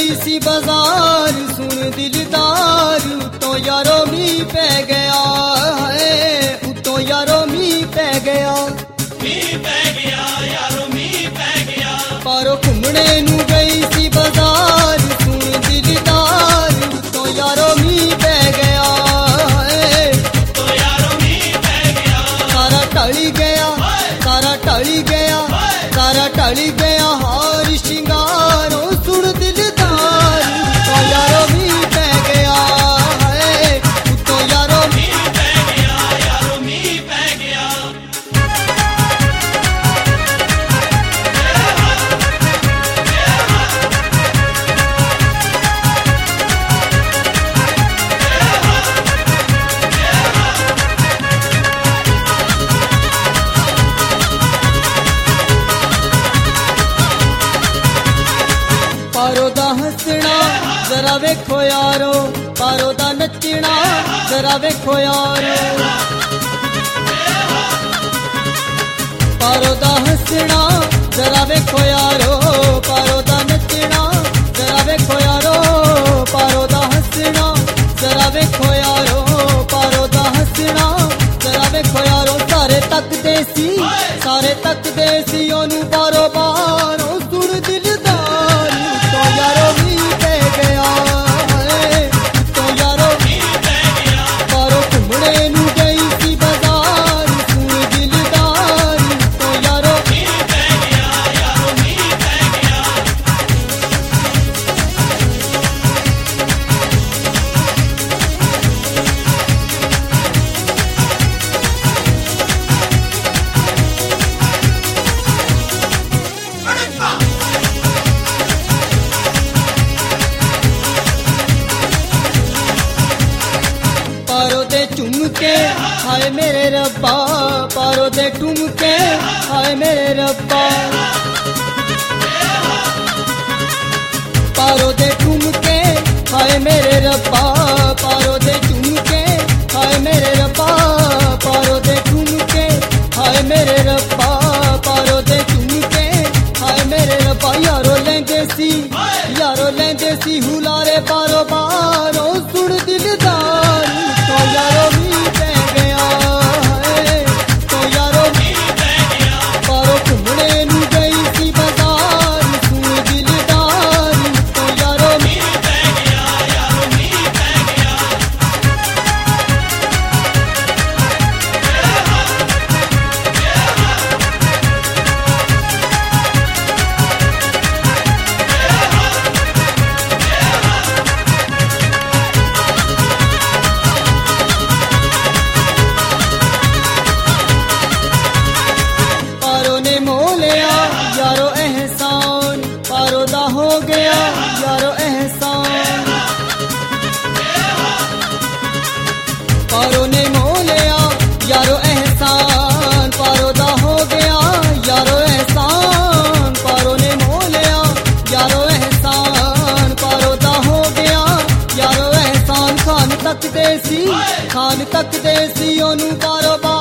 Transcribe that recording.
गई सी बाजार सुन दिलदार उतो यारो मी पै गया है उतो यारो मी पै गया यारो मी पै गया पारो घुमने नू गई सी बाजार सुन दिलदार उतो यारो मी पै गया है तो यारो मी पै गया सारा टली गया सारा टली गया सारा टली गया हार शिंगारों सुन दिलदार तो यारो मी पै गया है तो यारो मी पै गया यारो मी पै गया पारो दा हसना जरा वेखो यारो पारो दा नचना जरा वेखो यारो पारो दा हसना जरा वेखो यारो पारो दा नचना जरा वेखो यारो पारो दा हसना जरा वेखो यारो पारो दा हसना जरा वेखो यारो सारे तक देसी ओनू बारो बारो सुन दिलदार तो यारो मी पै गया है तो यारो मी पै गया पारो घुमने नू गई सी बाजार सुन दिलदार तो यारो मी पै गया यारो मी पै गया पारो दे झुमके हाय मेरे रब्बा पारो दे ठुमके हाय मेरे रब्बा पारो दे ठुमके हाय मेरे रब्बा पारो दे झुमके हाय मेरे रब्बा पारो दे ठुमके हाय मेरे रब्बा पारो दे झुमके हाय मेरे रब्बा यारो लेंदे सी हुलारे बारो बारो सुन दिलदार तो यारो मी पै गया है तो यारो मी पै गया पारो घुमने नू गई सी बाजार सुन दिलदार तो यारो मी पै गया यारो मी पै गया पारो ने मोलिया यारो एहसान पारो दा हो गया यारो एहसान पारो ने मोलिया यारो एहसान पारो दा हो गया यारो एहसान पारो ने मोलिया यारो एहसान पारो दा हो गया यारो एहसान खान तक देसी ओनू बारो